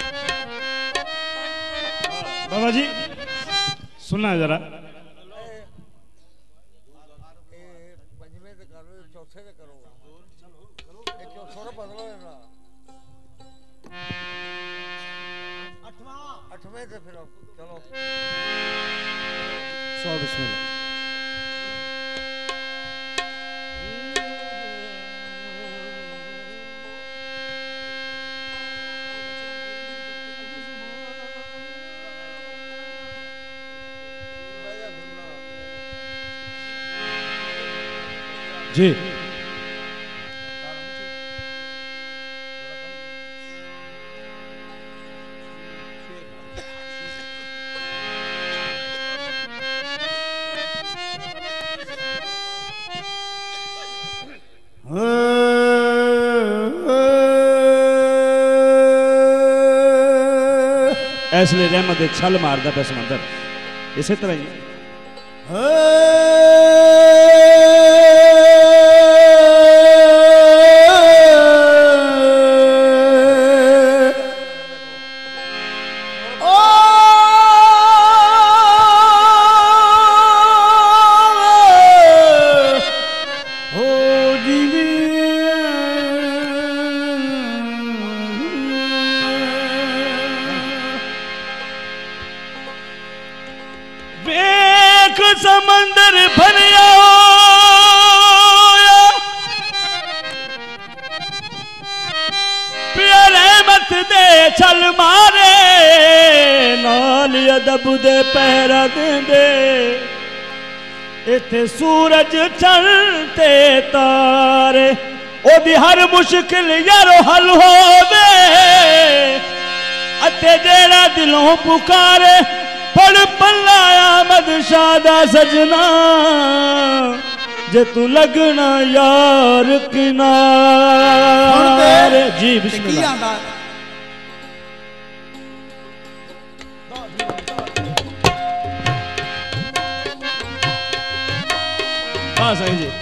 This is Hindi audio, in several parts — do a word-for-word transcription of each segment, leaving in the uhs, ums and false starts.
बाबा जी सुनना है जरा। पंजवें से करो, चौथे से करो, एक चौथा बदलो है ना, अठवें से फिर चलो। सौ बिस्मिल्लाह। जी इसलिए रहमत छल मारदा पे समंदर इसी तरह ही समंदर भरिया प्यारे मत दे छल मारे नाल अदब दे पहरा देंदे इथे सूरज चढ़ते तारे ओदी हर मुश्किल यारो हल होवे अते जेड़ा दिलों पुकारे पढ़ पल्ला आमद शादा सजना जे तू लगना यार किनारे। जी बिस्मिल्लाह। हाँ सही जी।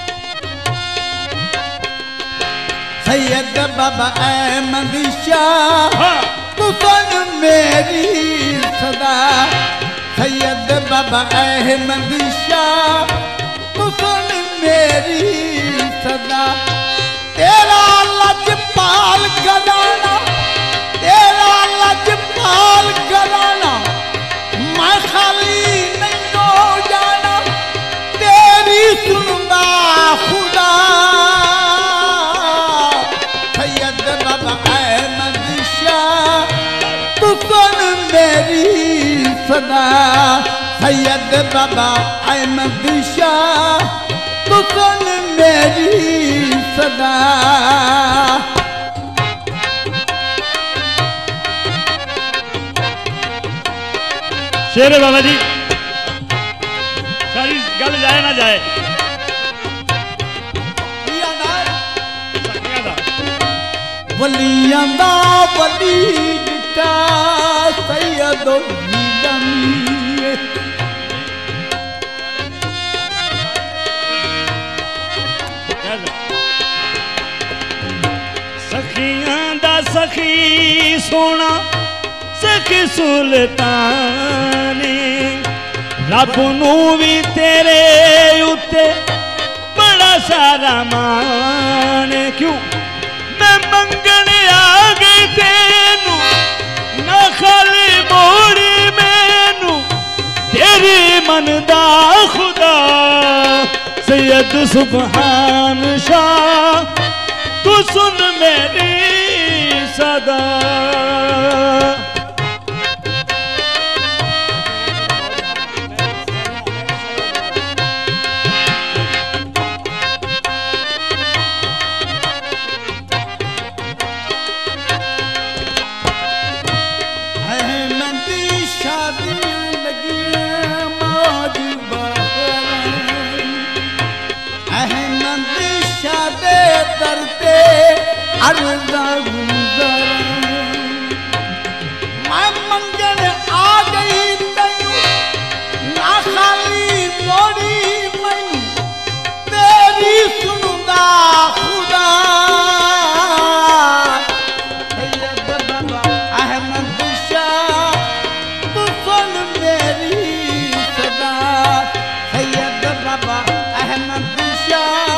सैयद बाबा अहमद शाह तू सुन मेरी सदा सैयद बाबा अहमद शाह तू सुन मेरी सदा तेरा लजपाल घराना तेरा लजपाल घराना मैं खाली नहीं हो जाना तेरी सुनदा खुदा सैयद बाबा अहमद शाह तू सुन मेरी सदा सैयद बाबा अहमद शाह तू सुन मेरी सदा। शेर बाबा जी सारी गल जाए ना जाए वलियां दा वली जिता सैयद सखियां दा सखी सोना सखी सुल्तानी रब नू भी तेरे उत्ते बड़ा सारा मान क्यों मैं मंगन आ गई तेनू ना खाली मोड़ी मैनू तेरी मन दा खुदा सैयद सुभान शाह तू सुन मेरी सदा। मैं मंगन आ गई तैनू ना खाली मोड़ी मैनू तेरी सुनदा खुदा सैयद बाबा जा